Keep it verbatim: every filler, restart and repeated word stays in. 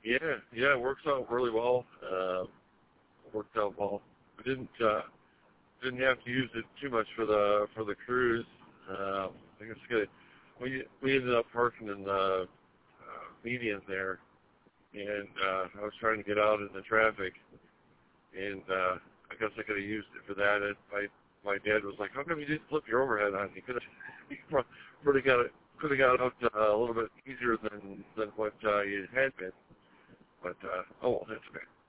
Yeah, yeah, it works out really well. Uh, worked out well. We didn't uh, didn't have to use it too much for the for the cruise. Uh, I guess good. We we ended up parking in the uh, median there, and uh, I was trying to get out in the traffic, and uh, I guess I could have used it for that. And my my dad was like, "How come you didn't flip your overhead on? You could have you probably got it could have got out uh, a little bit easier than than what uh, you had been." But uh, oh, well, that's okay.